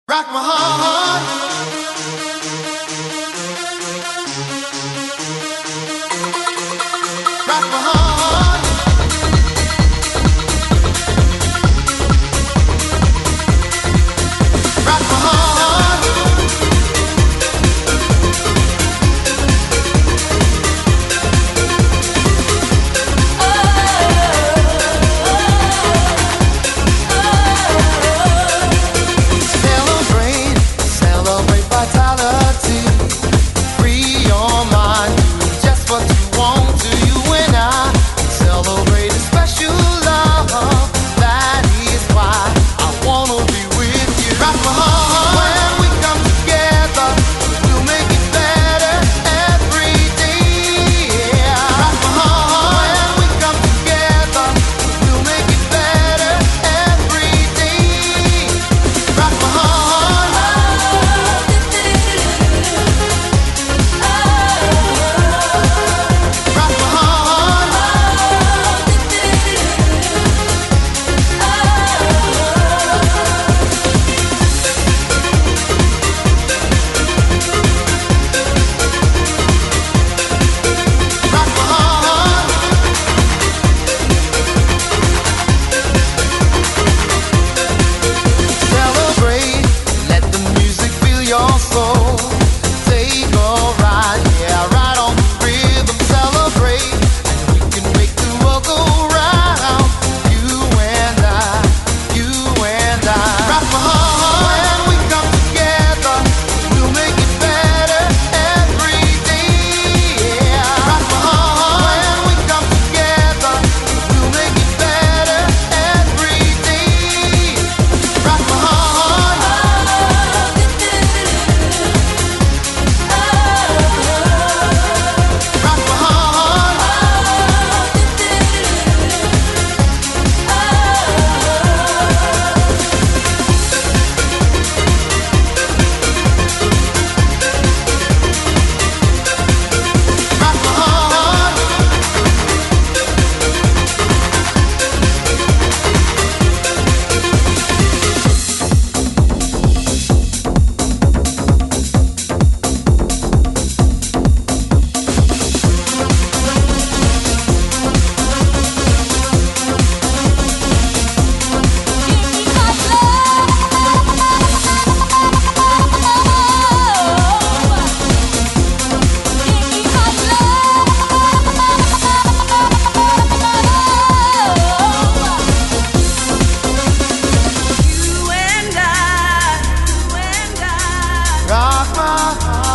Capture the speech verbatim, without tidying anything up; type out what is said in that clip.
Rock my heart. Rock my heart. Rock my heart. Celebrate, celebrate vitality. Free your mind, do just what you want to. You and I celebrate a special love. That is why I wanna be with you. Rock my heart. When we come together, we'll make it better every day. Yeah. Rock my heart. When we come together, we'll make it better every day. Rock my heart. Rock my heart. Rock my heart. Celebrate, let the music fill your soul. Take a ride, yeah, ride on the rhythm. Celebrate, and we can make the world go round. You and I, you and I. Rock my heart. When we come together, we'll make it better every day. Yeah. Rock my heart. When we come together, we'll make it better every day. Rock my heart. Rock my heart. Rock my heart. You and I, you and I. Rock my heart.